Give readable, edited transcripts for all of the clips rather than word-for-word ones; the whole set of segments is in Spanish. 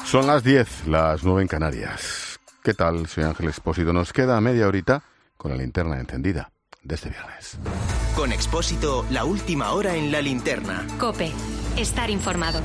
Son las 10, las 9 en Canarias. ¿Qué tal? Soy Ángel Expósito. Nos queda media horita con la linterna encendida de este viernes. Con Expósito, la última hora en la linterna. COPE. Estar informado.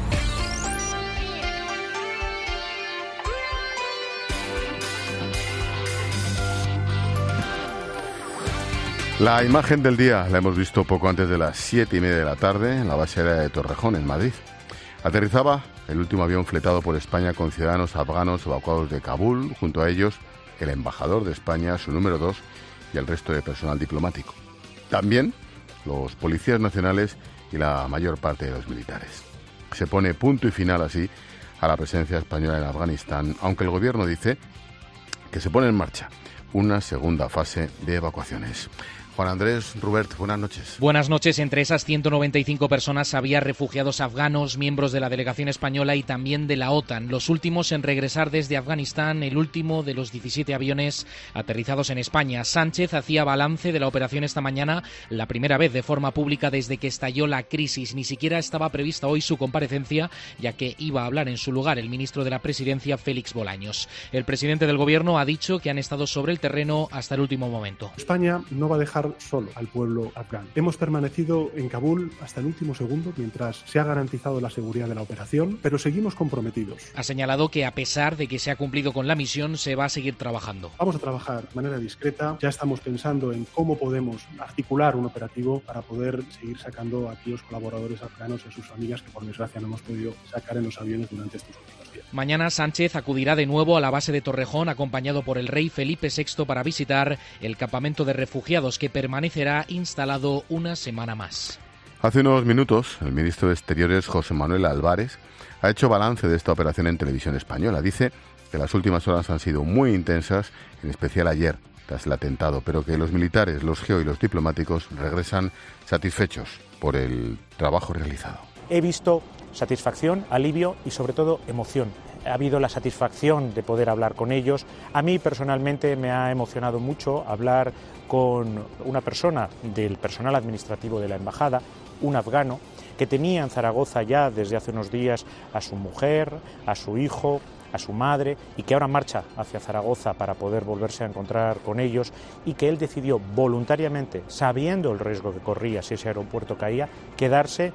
La imagen del día la hemos visto poco antes de las 7:30 de la tarde en la base aérea de Torrejón, en Madrid. Aterrizaba el último avión fletado por España con ciudadanos afganos evacuados de Kabul, junto a ellos el embajador de España, su número 2 y el resto de personal diplomático. También los policías nacionales y la mayor parte de los militares. Se pone punto y final así a la presencia española en Afganistán, aunque el gobierno dice que se pone en marcha una segunda fase de evacuaciones. Juan Andrés Rubert, buenas noches. Buenas noches. Entre esas 195 personas había refugiados afganos, miembros de la delegación española y también de la OTAN. Los últimos en regresar desde Afganistán, el último de los 17 aviones aterrizados en España. Sánchez hacía balance de la operación esta mañana, la primera vez de forma pública desde que estalló la crisis. Ni siquiera estaba prevista hoy su comparecencia, ya que iba a hablar en su lugar el ministro de la Presidencia, Félix Bolaños. El presidente del Gobierno ha dicho que han estado sobre el terreno hasta el último momento. España no va a dejar solo al pueblo afgano. Hemos permanecido en Kabul hasta el último segundo mientras se ha garantizado la seguridad de la operación, pero seguimos comprometidos. Ha señalado que a pesar de que se ha cumplido con la misión, se va a seguir trabajando. Vamos a trabajar de manera discreta. Ya estamos pensando en cómo podemos articular un operativo para poder seguir sacando a aquellos colaboradores afganos y a sus familias que por desgracia no hemos podido sacar en los aviones durante estos últimos días. Mañana Sánchez acudirá de nuevo a la base de Torrejón acompañado por el rey Felipe VI para visitar el campamento de refugiados que permanecerá instalado una semana más. Hace unos minutos, el ministro de Exteriores, José Manuel Álvarez, ha hecho balance de esta operación en televisión española. Dice que las últimas horas han sido muy intensas, en especial ayer, tras el atentado, pero que los militares, los geo y los diplomáticos regresan satisfechos por el trabajo realizado. He visto satisfacción, alivio y sobre todo emoción. Ha habido la satisfacción de poder hablar con ellos. A mí personalmente me ha emocionado mucho hablar con una persona del personal administrativo de la embajada, un afgano, que tenía en Zaragoza ya desde hace unos días a su mujer, a su hijo, a su madre, y que ahora marcha hacia Zaragoza para poder volverse a encontrar con ellos, y que él decidió voluntariamente, sabiendo el riesgo que corría si ese aeropuerto caía, quedarse.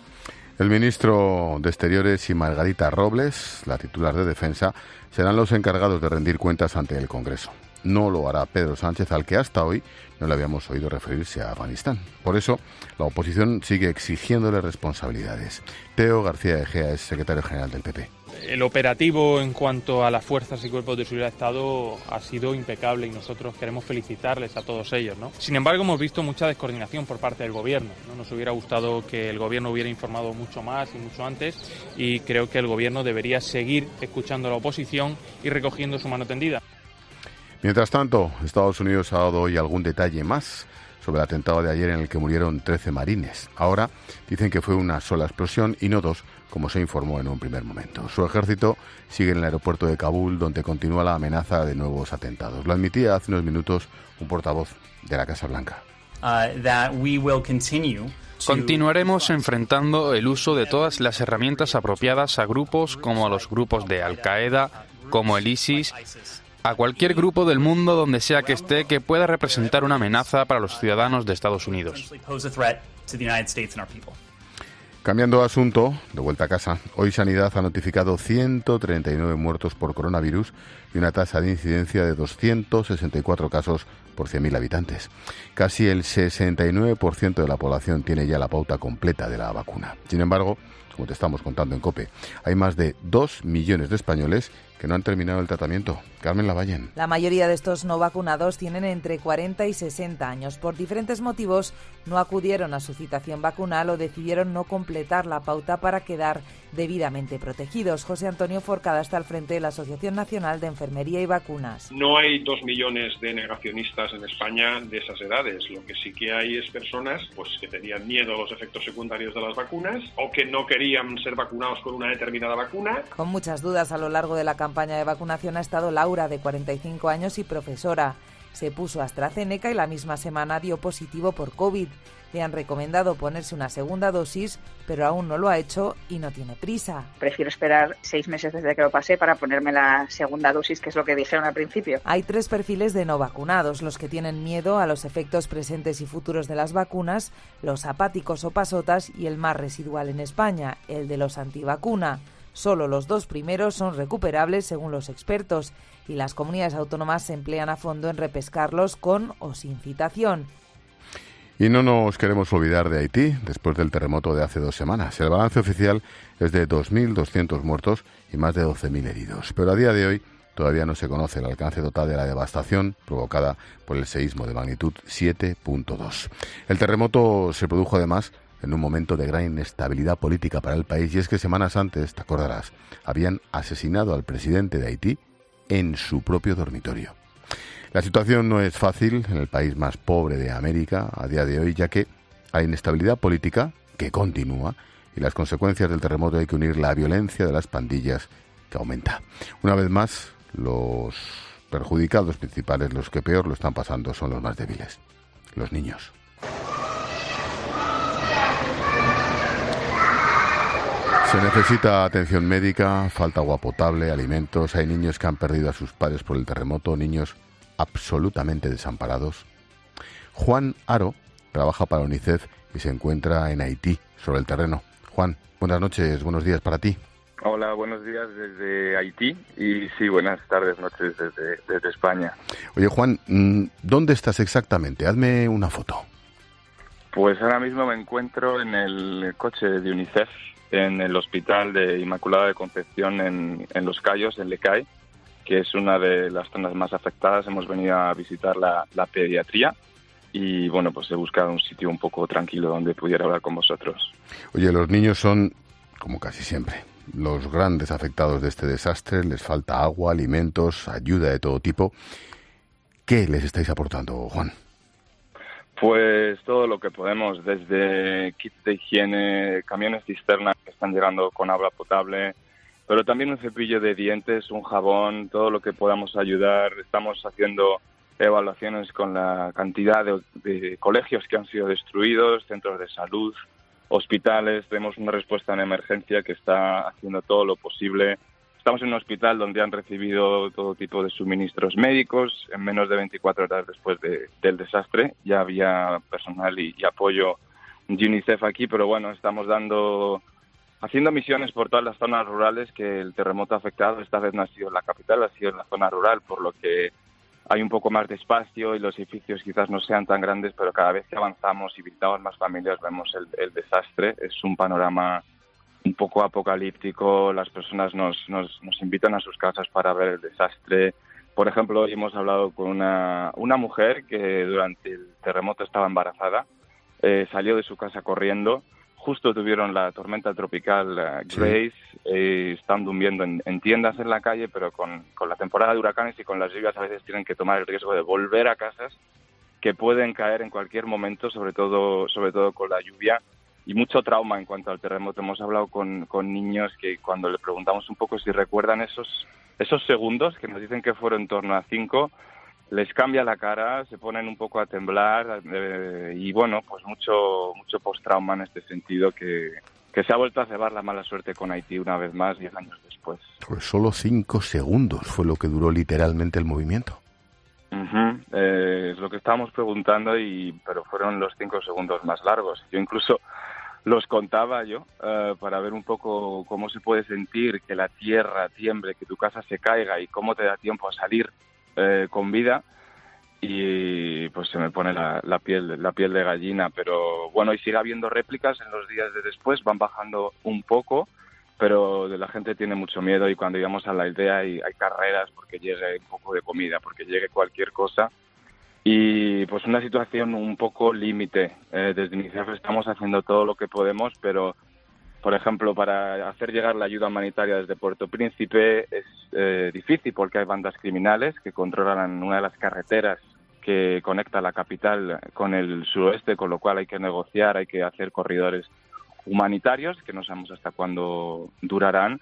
El ministro de Exteriores y Margarita Robles, la titular de Defensa, serán los encargados de rendir cuentas ante el Congreso. No lo hará Pedro Sánchez, al que hasta hoy no le habíamos oído referirse a Afganistán. Por eso, la oposición sigue exigiéndole responsabilidades. Teo García Egea es secretario general del PP. El operativo en cuanto a las fuerzas y cuerpos de seguridad de Estado ha sido impecable y nosotros queremos felicitarles a todos ellos, ¿no? Sin embargo, hemos visto mucha descoordinación por parte del Gobierno, ¿no? Nos hubiera gustado que el Gobierno hubiera informado mucho más y mucho antes, y creo que el Gobierno debería seguir escuchando a la oposición y recogiendo su mano tendida. Mientras tanto, Estados Unidos ha dado hoy algún detalle más sobre el atentado de ayer en el que murieron 13 marines. Ahora dicen que fue una sola explosión y no dos, como se informó en un primer momento. Su ejército sigue en el aeropuerto de Kabul, donde continúa la amenaza de nuevos atentados. Lo admitía hace unos minutos un portavoz de la Casa Blanca. Continuaremos enfrentando el uso de todas las herramientas apropiadas a grupos como a los grupos de Al-Qaeda, como el ISIS, a cualquier grupo del mundo donde sea que esté que pueda representar una amenaza para los ciudadanos de Estados Unidos. Cambiando de asunto, de vuelta a casa, hoy Sanidad ha notificado 139 muertos por coronavirus y una tasa de incidencia de 264 casos por 100.000 habitantes. Casi el 69% de la población tiene ya la pauta completa de la vacuna. Sin embargo, como te estamos contando en COPE, hay más de 2 millones de españoles que no han terminado el tratamiento. Carmen Lavallén. La mayoría de estos no vacunados tienen entre 40 y 60 años. Por diferentes motivos no acudieron a su citación vacunal o decidieron no completar la pauta para quedar debidamente protegidos. José Antonio Forcada está al frente de la Asociación Nacional de Enfermería y Vacunas. No hay 2 millones de negacionistas en España de esas edades. Lo que sí que hay es personas que tenían miedo a los efectos secundarios de las vacunas o que no querían ser vacunados con una determinada vacuna. Con muchas dudas a lo largo de la campaña de vacunación ha estado Laura, de 45 años y profesora. se puso AstraZeneca y la misma semana dio positivo por COVID. Le han recomendado ponerse una segunda dosis, pero aún no lo ha hecho y no tiene prisa. Prefiero esperar 6 meses desde que lo pasé para ponerme la segunda dosis, que es lo que dijeron al principio. Hay 3 perfiles de no vacunados: los que tienen miedo a los efectos presentes y futuros de las vacunas, los apáticos o pasotas y el más residual en España, el de los antivacuna. Solo los 2 primeros son recuperables según los expertos y las comunidades autónomas se emplean a fondo en repescarlos con o sin citación. Y no nos queremos olvidar de Haití, después del terremoto de hace 2 semanas. El balance oficial es de 2.200 muertos y más de 12.000 heridos. Pero a día de hoy todavía no se conoce el alcance total de la devastación provocada por el seísmo de magnitud 7.2. El terremoto se produjo además en un momento de gran inestabilidad política para el país, y es que semanas antes, te acordarás, habían asesinado al presidente de Haití en su propio dormitorio. La situación no es fácil en el país más pobre de América a día de hoy, ya que hay inestabilidad política que continúa y las consecuencias del terremoto hay que unir la violencia de las pandillas que aumenta. Una vez más, los perjudicados principales, los que peor lo están pasando, son los más débiles, los niños. Se necesita atención médica, falta agua potable, alimentos. Hay niños que han perdido a sus padres por el terremoto, niños absolutamente desamparados. Juan Aro trabaja para UNICEF y se encuentra en Haití, sobre el terreno. Juan, buenas noches, buenos días para ti. Hola, buenos días desde Haití y sí, buenas tardes, noches desde España. Oye, Juan, ¿dónde estás exactamente? Hazme una foto. Pues ahora mismo me encuentro en el coche de UNICEF, en el Hospital de Inmaculada de Concepción en Los Cayos, en Lecay, que es una de las zonas más afectadas. Hemos venido a visitar la pediatría y, bueno, pues he buscado un sitio un poco tranquilo donde pudiera hablar con vosotros. Oye, los niños son, como casi siempre, los grandes afectados de este desastre. Les falta agua, alimentos, ayuda de todo tipo. ¿Qué les estáis aportando, Juan? Pues todo lo que podemos, desde kits de higiene, camiones cisterna que están llegando con agua potable, pero también un cepillo de dientes, un jabón, todo lo que podamos ayudar. Estamos haciendo evaluaciones con la cantidad de colegios que han sido destruidos, centros de salud, hospitales. Tenemos una respuesta en emergencia que está haciendo todo lo posible. Estamos en un hospital donde han recibido todo tipo de suministros médicos. En menos de 24 horas después del desastre ya había personal y apoyo de UNICEF aquí, pero bueno, estamos haciendo misiones por todas las zonas rurales que el terremoto ha afectado. Esta vez no ha sido en la capital, ha sido en la zona rural, por lo que hay un poco más de espacio y los edificios quizás no sean tan grandes, pero cada vez que avanzamos y visitamos más familias vemos el desastre. Es un panorama un poco apocalíptico. Las personas nos invitan a sus casas para ver el desastre. Por ejemplo, hoy hemos hablado con una mujer que durante el terremoto estaba embarazada, salió de su casa corriendo. Justo tuvieron la tormenta tropical Grace, están durmiendo en tiendas en la calle, pero con la temporada de huracanes y con las lluvias a veces tienen que tomar el riesgo de volver a casas que pueden caer en cualquier momento, sobre todo con la lluvia. Y mucho trauma en cuanto al terremoto. Hemos hablado con niños que cuando le preguntamos un poco si recuerdan esos segundos, que nos dicen que fueron en torno a 5, les cambia la cara, se ponen un poco a temblar y bueno, pues mucho post-trauma en este sentido que se ha vuelto a cebar la mala suerte con Haití una vez más 10 años después. Pues solo 5 segundos fue lo que duró literalmente el movimiento. Es lo que estábamos preguntando, pero fueron los 5 segundos más largos. Yo incluso los contaba para ver un poco cómo se puede sentir que la tierra tiemble, que tu casa se caiga y cómo te da tiempo a salir con vida, y pues se me pone la piel de gallina. Pero bueno, y sigue habiendo réplicas en los días de después, van bajando un poco, pero la gente tiene mucho miedo y cuando íbamos a la aldea hay carreras porque llegue un poco de comida, porque llegue cualquier cosa. Y pues una situación un poco límite. Desde UNICEF estamos haciendo todo lo que podemos, pero, por ejemplo, para hacer llegar la ayuda humanitaria desde Puerto Príncipe es difícil porque hay bandas criminales que controlan una de las carreteras que conecta la capital con el suroeste, con lo cual hay que negociar, hay que hacer corredores humanitarios que no sabemos hasta cuándo durarán.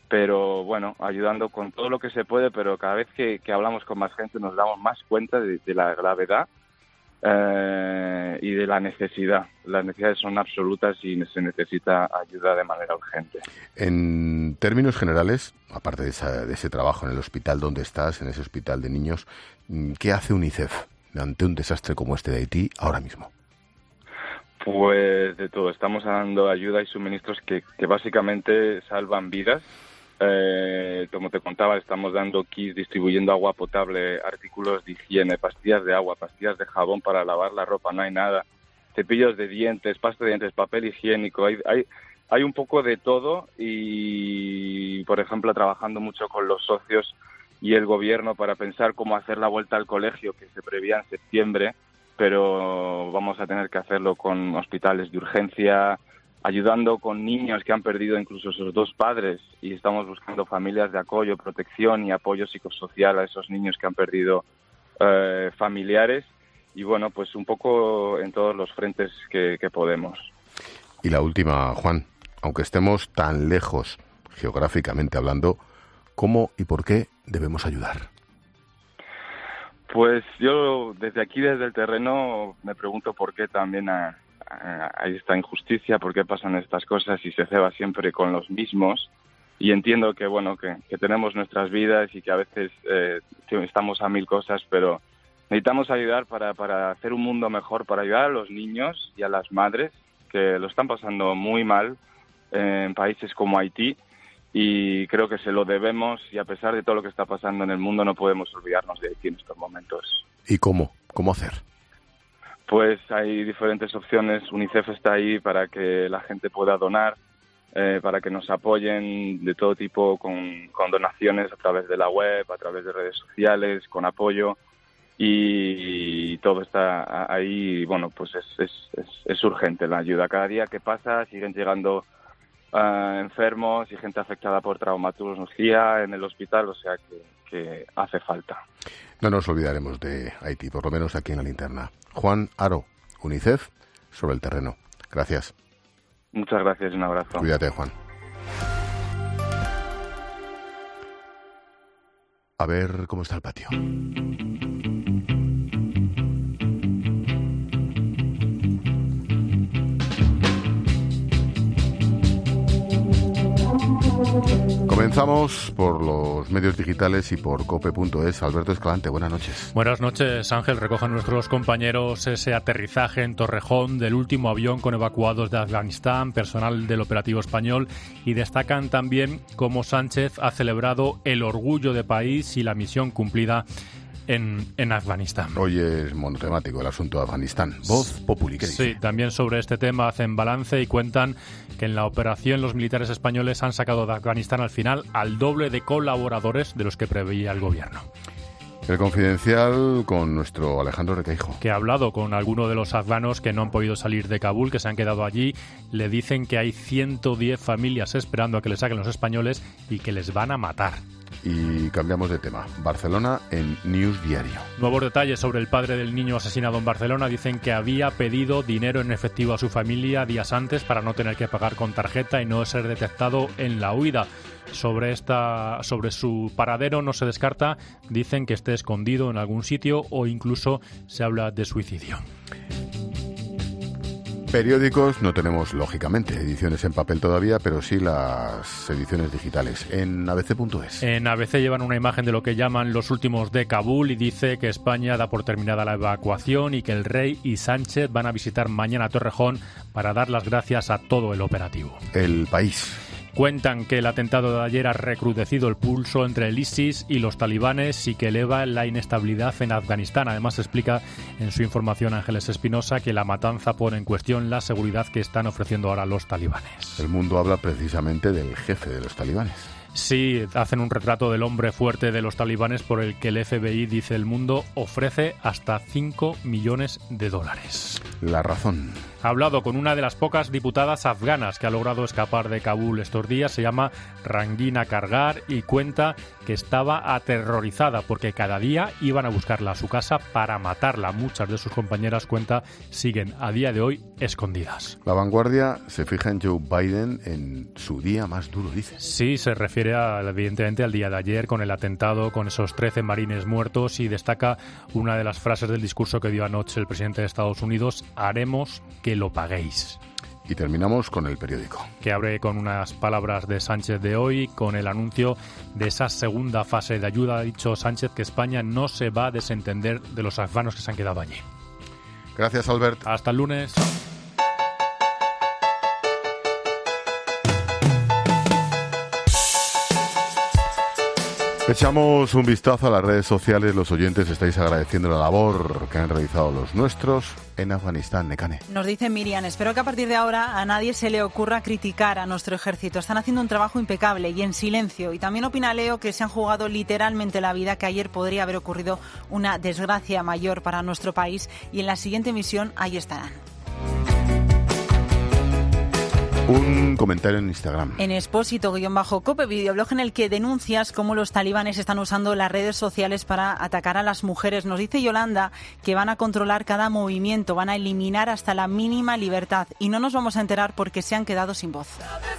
pero bueno, ayudando con todo lo que se puede, pero cada vez que hablamos con más gente nos damos más cuenta de la gravedad y de la necesidad. Las necesidades son absolutas y se necesita ayuda de manera urgente. En términos generales, aparte de ese trabajo en el hospital donde estás, en ese hospital de niños, ¿qué hace UNICEF ante un desastre como este de Haití ahora mismo? Pues de todo. Estamos dando ayuda y suministros que básicamente salvan vidas. Como te contaba, estamos dando kits, distribuyendo agua potable, artículos de higiene, pastillas de agua, pastillas de jabón para lavar la ropa, no hay nada, cepillos de dientes, pasta de dientes, papel higiénico, hay un poco de todo y, por ejemplo, trabajando mucho con los socios y el gobierno para pensar cómo hacer la vuelta al colegio que se prevía en septiembre, pero vamos a tener que hacerlo con hospitales de urgencia, ayudando con niños que han perdido incluso sus dos padres y estamos buscando familias de apoyo, protección y apoyo psicosocial a esos niños que han perdido familiares y bueno, pues un poco en todos los frentes que podemos. Y la última, Juan, aunque estemos tan lejos geográficamente hablando, ¿cómo y por qué debemos ayudar? Pues yo desde aquí, desde el terreno, me pregunto por qué también hay esta injusticia, por qué pasan estas cosas y se ceba siempre con los mismos. Y entiendo que bueno que tenemos nuestras vidas y que a veces estamos a mil cosas, pero necesitamos ayudar para hacer un mundo mejor, para ayudar a los niños y a las madres que lo están pasando muy mal en países como Haití. Y creo que se lo debemos y a pesar de todo lo que está pasando en el mundo no podemos olvidarnos de Haití en estos momentos. ¿Y cómo? ¿Cómo hacer? Pues hay diferentes opciones. UNICEF está ahí para que la gente pueda donar, para que nos apoyen de todo tipo con donaciones a través de la web, a través de redes sociales, con apoyo. Y todo está ahí. Bueno, pues es urgente la ayuda. Cada día que pasa siguen llegando enfermos y gente afectada por traumatología en el hospital, o sea que hace falta. No nos olvidaremos de Haití, por lo menos aquí en la linterna. Juan Haro, UNICEF, sobre el terreno. Gracias. Muchas gracias y un abrazo. Cuídate, Juan. A ver cómo está el patio. Comenzamos por los medios digitales y por cope.es. Alberto Escalante, buenas noches. Buenas noches, Ángel. Recogen nuestros compañeros ese aterrizaje en Torrejón del último avión con evacuados de Afganistán, personal del operativo español, y destacan también cómo Sánchez ha celebrado el orgullo de país y la misión cumplida en Afganistán. Hoy es monotemático el asunto de Afganistán. Voz Populi, ¿qué dice? Sí, también sobre este tema hacen balance y cuentan que en la operación los militares españoles han sacado de Afganistán al final al doble de colaboradores de los que preveía el gobierno. El Confidencial con nuestro Alejandro Requeijo, que ha hablado con algunos de los afganos que no han podido salir de Kabul, que se han quedado allí. Le dicen que hay 110 familias esperando a que les saquen los españoles y que les van a matar. Y cambiamos de tema. Barcelona en News Diario. Nuevos detalles sobre el padre del niño asesinado en Barcelona. Dicen que había pedido dinero en efectivo a su familia días antes para no tener que pagar con tarjeta y no ser detectado en la huida. Sobre su paradero no se descarta. Dicen que esté escondido en algún sitio o incluso se habla de suicidio. Periódicos no tenemos, lógicamente, ediciones en papel todavía, pero sí las ediciones digitales. En ABC.es. En ABC llevan una imagen de lo que llaman los últimos de Kabul y dice que España da por terminada la evacuación y que el rey y Sánchez van a visitar mañana Torrejón para dar las gracias a todo el operativo. El País. Cuentan que el atentado de ayer ha recrudecido el pulso entre el ISIS y los talibanes y que eleva la inestabilidad en Afganistán. Además, explica en su información Ángeles Espinosa que la matanza pone en cuestión la seguridad que están ofreciendo ahora los talibanes. El Mundo habla precisamente del jefe de los talibanes. Sí, hacen un retrato del hombre fuerte de los talibanes por el que el FBI, dice El Mundo, ofrece hasta $5 millones. La Razón. ha hablado con una de las pocas diputadas afganas que ha logrado escapar de Kabul estos días. Se llama Rangina Kargar y cuenta que estaba aterrorizada porque cada día iban a buscarla a su casa para matarla. Muchas de sus compañeras, cuenta, siguen a día de hoy escondidas. La Vanguardia se fija en Joe Biden en su día más duro, dice. Sí, se refiere evidentemente al día de ayer con el atentado, con esos 13 marines muertos, y destaca una de las frases del discurso que dio anoche el presidente de Estados Unidos: haremos que lo paguéis. Y terminamos con El Periódico, que abre con unas palabras de Sánchez de hoy, con el anuncio de esa segunda fase de ayuda. Ha dicho Sánchez que España no se va a desentender de los afganos que se han quedado allí. Gracias, Albert. Hasta el lunes. Echamos un vistazo a las redes sociales. Los oyentes estáis agradeciendo la labor que han realizado los nuestros en Afganistán. Nekane. Nos dice Miriam: espero que a partir de ahora a nadie se le ocurra criticar a nuestro ejército. Están haciendo un trabajo impecable y en silencio. Y también opina Leo que se han jugado literalmente la vida, que ayer podría haber ocurrido una desgracia mayor para nuestro país, y en la siguiente misión ahí estarán. Un comentario en Instagram. En Expósito_Cope, videoblog en el que denuncias cómo los talibanes están usando las redes sociales para atacar a las mujeres. Nos dice Yolanda que van a controlar cada movimiento, van a eliminar hasta la mínima libertad, y no nos vamos a enterar porque se han quedado sin voz.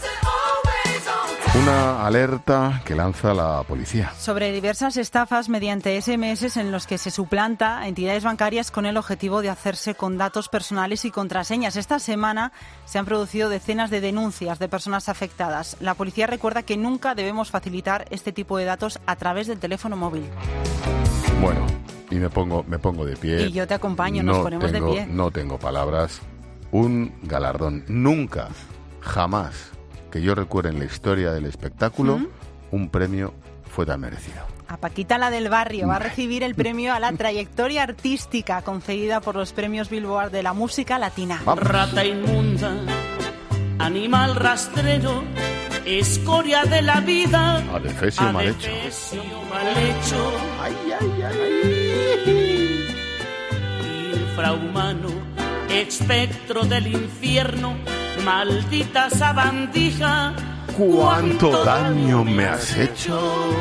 Una alerta que lanza la policía sobre diversas estafas mediante SMS en los que se suplanta a entidades bancarias con el objetivo de hacerse con datos personales y contraseñas. Esta semana se han producido decenas de denuncias de personas afectadas. La policía recuerda que nunca debemos facilitar este tipo de datos a través del teléfono móvil. Bueno, y me pongo de pie. Y yo te acompaño, nos ponemos de pie. No tengo palabras. Un galardón. Nunca, jamás, que yo recuerde en la historia del espectáculo, un premio fue tan merecido. A Paquita, la del barrio, va a recibir el premio a la trayectoria artística concedida por los premios Billboard de la música latina. Vamos. Rata inmunda, animal rastrero, escoria de la vida, adefesio mal hecho. Ay, ay, ay. Infrahumano, espectro del infierno, maldita sabandija, ¿cuánto daño me has hecho?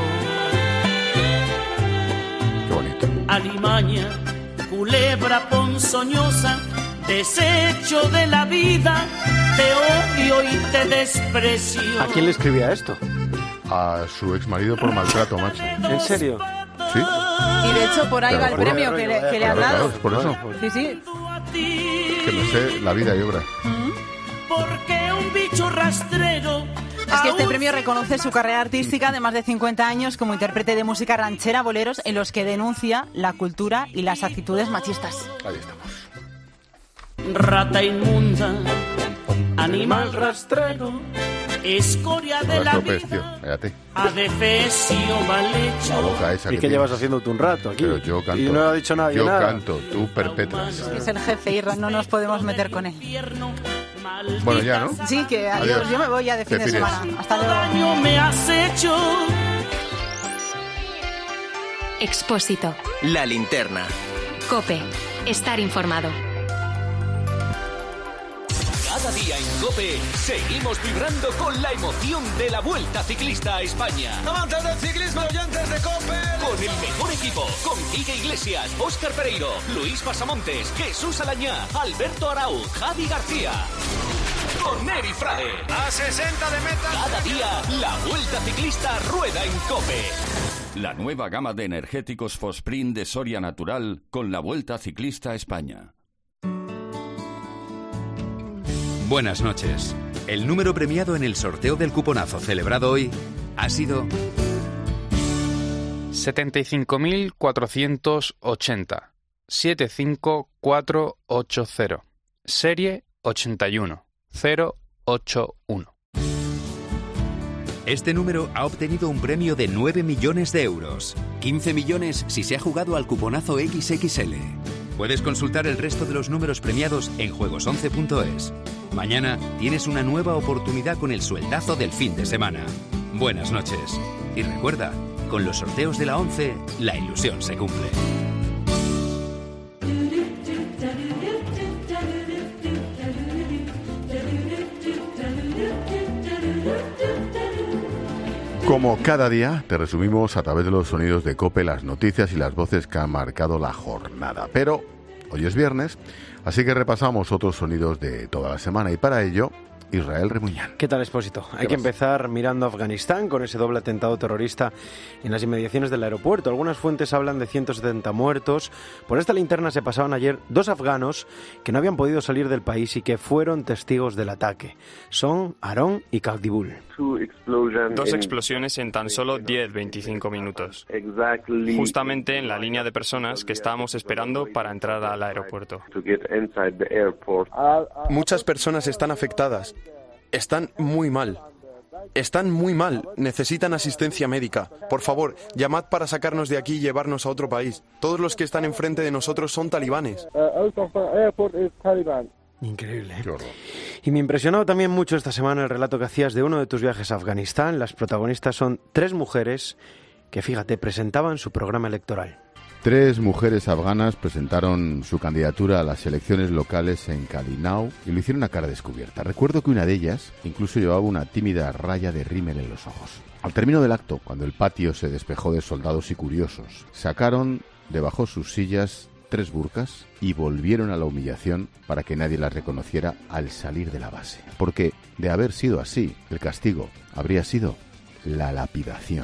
Qué bonito. Alimaña, culebra ponzoñosa, desecho de la vida, te odio y te desprecio. ¿A quién le escribía esto? A su exmarido por maltrato, macho. ¿En serio? Sí. Y de hecho por ahí va el premio que le han dado. Claro, por eso. Sí, sí. Que me sé la vida y obra. Porque un bicho rastrero. Es que este premio reconoce su carrera artística de más de 50 años como intérprete de música ranchera, boleros, en los que denuncia la cultura y las actitudes machistas. Ahí estamos. Rata inmunda, animal rastrero, escoria de la vida, adefesio mal hecho. La boca esa ¿Y qué llevas haciéndote un rato aquí? Pero yo canto. Y no ha dicho nada. Yo canto, tú perpetras. Es el jefe y no nos podemos meter con él. Bueno, ya, ¿no? Sí, que adiós. Yo me voy ya de fin de semana. Hasta luego. Daño me has hecho. Expósito. La linterna. COPE. Estar informado. Cada día en COPE seguimos vibrando con la emoción de la Vuelta Ciclista a España. Amantes del ciclismo, oyentes de COPE. Con el mejor equipo, con Quique Iglesias, Óscar Pereiro, Luis Pasamontes, Jesús Alañá, Alberto Arauz, Javi García. Con Neri Frade. A 60 de meta. Cada día la Vuelta Ciclista rueda en COPE. La nueva gama de energéticos Fosprint de Soria Natural con la Vuelta Ciclista a España. Buenas noches. El número premiado en el sorteo del cuponazo celebrado hoy ha sido 75.480. 75480. Serie 81081. Este número ha obtenido un premio de 9 millones de euros. 15 millones si se ha jugado al cuponazo XXL. Puedes consultar el resto de los números premiados en juegos11.es. Mañana tienes una nueva oportunidad con el sueldazo del fin de semana. Buenas noches. Y recuerda, con los sorteos de la 11, la ilusión se cumple. Como cada día, te resumimos a través de los sonidos de COPE las noticias y las voces que han marcado la jornada. Pero hoy es viernes, así que repasamos otros sonidos de toda la semana y para ello, Israel Remuñán. ¿Qué tal, Expósito? Hay que empezar mirando a Afganistán con ese doble atentado terrorista en las inmediaciones del aeropuerto. Algunas fuentes hablan de 170 muertos. Por esta linterna se pasaban ayer 2 afganos que no habían podido salir del país y que fueron testigos del ataque. Son Aron y Kaldibul. 2 explosiones en tan solo 10-25 minutos. Justamente en la línea de personas que estábamos esperando para entrar al aeropuerto. Muchas personas están afectadas. Están muy mal. Están muy mal. Necesitan asistencia médica. Por favor, llamad para sacarnos de aquí y llevarnos a otro país. Todos los que están enfrente de nosotros son talibanes. Increíble, ¿eh? Y me ha impresionado también mucho esta semana el relato que hacías de uno de tus viajes a Afganistán. Las protagonistas son 3 mujeres que, fíjate, presentaban su programa electoral. 3 mujeres afganas presentaron su candidatura a las elecciones locales en Kalinau y lo hicieron a cara descubierta. Recuerdo que una de ellas incluso llevaba una tímida raya de rímel en los ojos. Al término del acto, cuando el patio se despejó de soldados y curiosos, sacaron de bajo sus sillas 3 burkas y volvieron a la humillación para que nadie las reconociera al salir de la base. Porque, de haber sido así, el castigo habría sido la lapidación.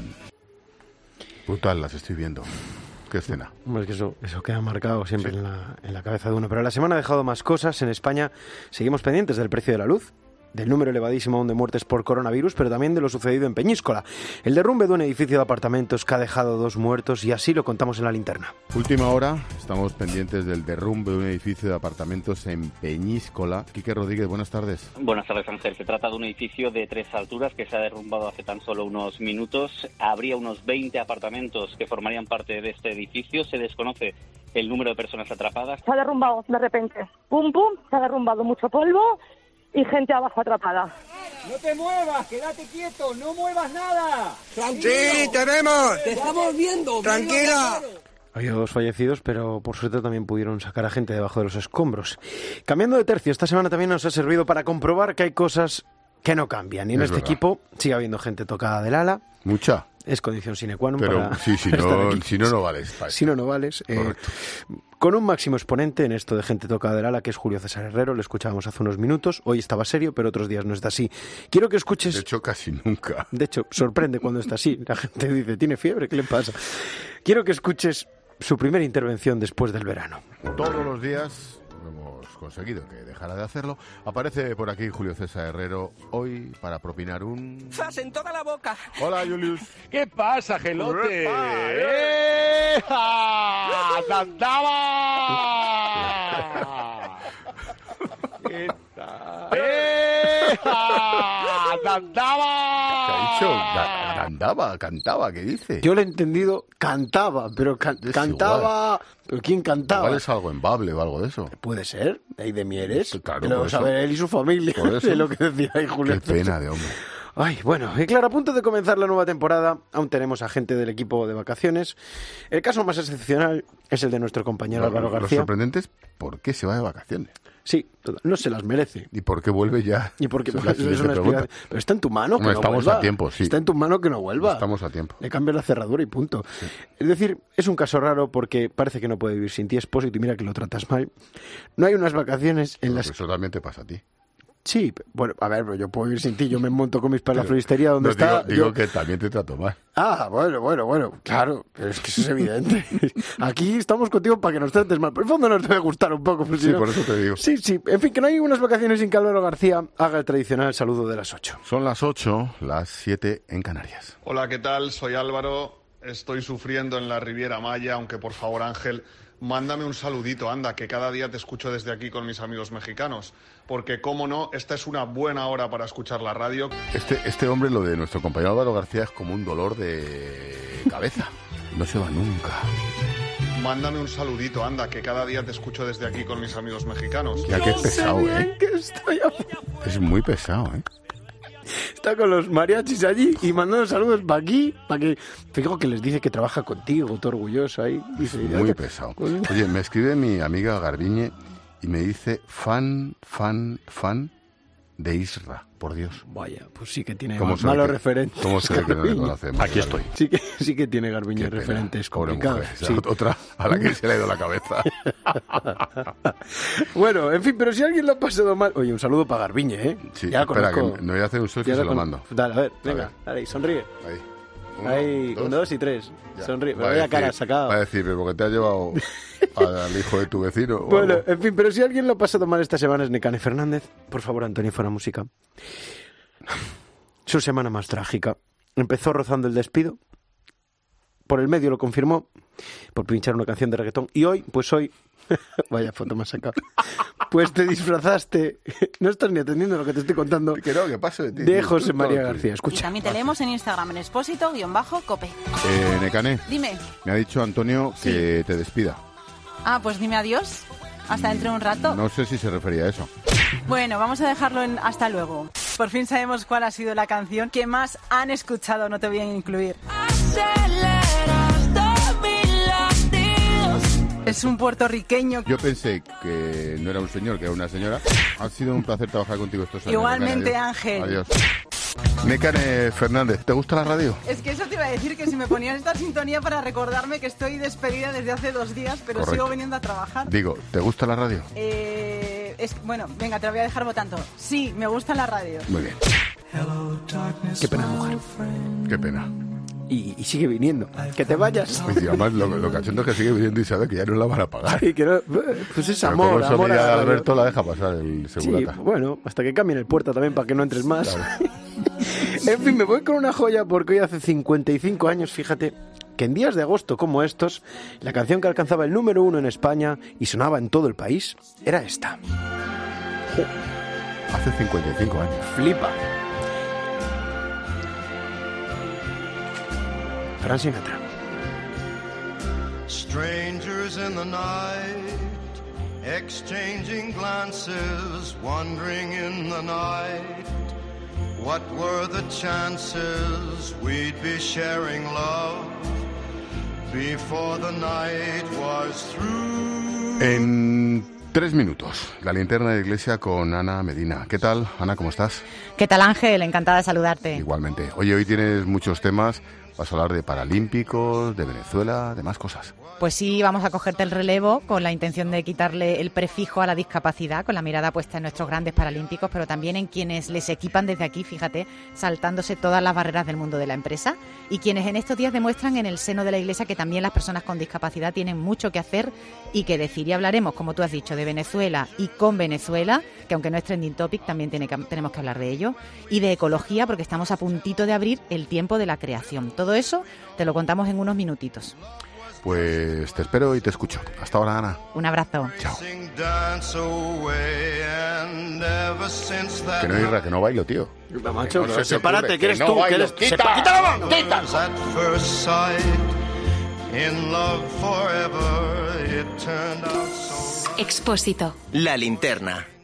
Brutal, las estoy viendo. ¿Qué escena? Es que eso queda marcado siempre en la cabeza de uno. Pero la semana ha dejado más cosas. En España seguimos pendientes del precio de la luz, del número elevadísimo aún de muertes por coronavirus, pero también de lo sucedido en Peñíscola. El derrumbe de un edificio de apartamentos que ha dejado 2 muertos y así lo contamos en la linterna. Última hora, estamos pendientes del derrumbe de un edificio de apartamentos en Peñíscola. Quique Rodríguez, buenas tardes. Buenas tardes, Ángel. Se trata de un edificio de 3 alturas que se ha derrumbado hace tan solo unos minutos. Habría unos 20 apartamentos que formarían parte de este edificio. Se desconoce el número de personas atrapadas. Se ha derrumbado de repente. Pum, pum, se ha derrumbado mucho polvo y gente abajo atrapada. No te muevas, quédate quieto, no muevas nada. Sí, te vemos. Te estamos viendo. Tranquila. Ha habido 2 fallecidos, pero por suerte también pudieron sacar a gente debajo de los escombros. Cambiando de tercio, esta semana también nos ha servido para comprobar que hay cosas que no cambian. Y en este equipo sigue habiendo gente tocada del ala. Mucha. Es condición sine qua non pero para sí, si no, no vales. Si no, no vales. Con un máximo exponente en esto de gente tocada del ala, que es Julio César Herrero, lo escuchábamos hace unos minutos. Hoy estaba serio, pero otros días no está así. Quiero que escuches... De hecho, casi nunca. De hecho, sorprende cuando está así. La gente dice, ¿tiene fiebre? ¿Qué le pasa? Quiero que escuches su primera intervención después del verano. Todos los días... hemos conseguido que dejara de hacerlo. Aparece por aquí Julio César Herrero hoy para propinar un... ¡Zas en toda la boca! Hola, Julius. ¿Qué pasa, gelote? ¡Cantaba! ¿Qué tal? ¡Cantaba! ¿Qué ha dicho? Cantaba, ¿qué dice? Yo le he entendido, cantaba, pero cantaba... ¿Pero quién cantaba? Igual es algo en Bable o algo de eso. Puede ser, ahí de Mieres. Claro, lo sabe él y su familia, de lo que decía ahí Julio. Qué pena de hombre. Ay, bueno, y claro, a punto de comenzar la nueva temporada, aún tenemos a gente del equipo de vacaciones. El caso más excepcional es el de nuestro compañero Álvaro García. Lo sorprendente es por qué se va de vacaciones. Sí, no se las merece. ¿Y por qué vuelve ya? ¿Y por qué? Es una explicación. Pero está en tu mano que no vuelva. Estamos a tiempo, sí. Está en tu mano que no vuelva. Estamos a tiempo. Le cambias la cerradura y punto. Sí. Es decir, es un caso raro porque parece que no puede vivir sin ti, Expósito, y mira que lo tratas mal. No hay unas vacaciones en las... Eso también te pasa a ti. Sí, bueno, a ver, pero yo puedo vivir sin ti, yo me monto con mis para la floristería donde está... Digo que también te trato mal. Ah, bueno, claro, pero es que eso es evidente. Aquí estamos contigo para que nos trates mal, pero en el fondo nos debe gustar un poco. Sí, por eso te digo. Sí, en fin, que no hay unas vacaciones sin que Álvaro García haga el tradicional saludo de las 8. Son las 8, las 7 en Canarias. Hola, ¿qué tal? Soy Álvaro, estoy sufriendo en la Riviera Maya, aunque por favor, Ángel, mándame un saludito, anda, que cada día te escucho desde aquí con mis amigos mexicanos. Porque, cómo no, esta es una buena hora para escuchar la radio. Este hombre, lo de nuestro compañero Álvaro García, es como un dolor de cabeza. No se va nunca. Mándame un saludito, anda, que cada día te escucho desde aquí con mis amigos mexicanos. Ya que es pesado, ¿eh? Es muy pesado, ¿eh? Está con los mariachis allí y mandando saludos para aquí, para que... Fijo que les dice que trabaja contigo, todo orgulloso ahí. Dice, muy pesado. Oye, me escribe mi amiga Garbiñe y me dice fan de Isra, por Dios. Vaya, pues sí que tiene malos referentes. ¿Cómo se ve que no le conocemos? Aquí estoy. Sí que tiene Garbiñe referentes complicados. Sí. Otra a la que se le ha ido la cabeza. Bueno, en fin, pero si alguien lo ha pasado mal... Oye, un saludo para Garbiñe, ¿eh? Sí, ya espera, conozco. que me voy a hacer un selfie y se lo mando. Dale, a ver, venga, dale, sonríe. Ahí. 1, 2 y 3. Ya. Sonríe. Me voy a cara sacada. Va a decir, porque te has llevado al hijo de tu vecino. Bueno, en fin, pero si alguien lo ha pasado mal esta semana es Nekane Fernández. Por favor, Antonio, fuera música. Su semana más trágica. Empezó rozando el despido. Por el medio lo confirmó. Por pinchar una canción de reggaetón. Y hoy, vaya foto me has sacado. Pues te disfrazaste. No estás ni atendiendo lo que te estoy contando. Que no, que paso de ti. De José María García. Escucha. Y también te leemos en Instagram, en Expósito_Cope. Nekane. Dime. Me ha dicho Antonio que te despida. Ah, pues dime adiós. Hasta dentro de un rato. No sé si se refería a eso. Bueno, vamos a dejarlo en hasta luego. Por fin sabemos cuál ha sido la canción que más han escuchado. No te voy a incluir. Es un puertorriqueño. Yo pensé que no era un señor, que era una señora. Ha sido un placer trabajar contigo estos años. Igualmente, Nekane, Ángel. Adiós. Nekane Fernández, ¿te gusta la radio? Es que eso te iba a decir, que si me ponían esta sintonía para recordarme que estoy despedida desde hace 2 días, pero Correcto. sigo viniendo a trabajar. Digo, ¿te gusta la radio? Bueno, venga, te la voy a dejar votando. Sí, me gusta la radio. Muy bien. Qué pena, mujer. Qué pena. Y sigue viniendo. Que te vayas. Pues, y además, lo cachondo es que sigue viniendo y sabe que ya no la van a pagar. Sí, que no, pues es Pero amor. como Amor solidaridad a de Alberto la deja pasar el segurata. Sí, bueno, hasta que cambien el puerta también para que no entres más. Claro. En fin, me voy con una joya porque hoy hace 55 años, fíjate, que en días de agosto como estos, la canción que alcanzaba el número 1 en España y sonaba en todo el país era esta. Hace 55 años. Flipa. Frank Sinatra. Strangers in the night, exchanging glances, wandering in the night. What were the chances we'd be sharing love before the night was through? En 3 minutos, la linterna de iglesia con Ana Medina. ¿Qué tal, Ana? ¿Cómo estás? ¿Qué tal, Ángel? Encantada de saludarte. Igualmente. Oye, hoy tienes muchos temas. Vas a hablar de Paralímpicos, de Venezuela, de más cosas. Pues sí, vamos a cogerte el relevo con la intención de quitarle el prefijo a la discapacidad, con la mirada puesta en nuestros grandes paralímpicos, pero también en quienes les equipan desde aquí, fíjate, saltándose todas las barreras del mundo de la empresa, y quienes en estos días demuestran en el seno de la Iglesia que también las personas con discapacidad tienen mucho que hacer y que decir. Y hablaremos, como tú has dicho, de Venezuela y con Venezuela, que aunque no es trending topic, también tenemos que hablar de ello, y de ecología, porque estamos a puntito de abrir el tiempo de la creación. Todo eso te lo contamos en unos minutitos. Pues te espero y te escucho. Hasta ahora, Ana. Un abrazo. Chao. Que no, Irra, que no bailo, tío. Macho, no sepárate, que eres no tú. bailo. Que eres... ¡Quita la mano! ¡Quita! Expósito. La linterna.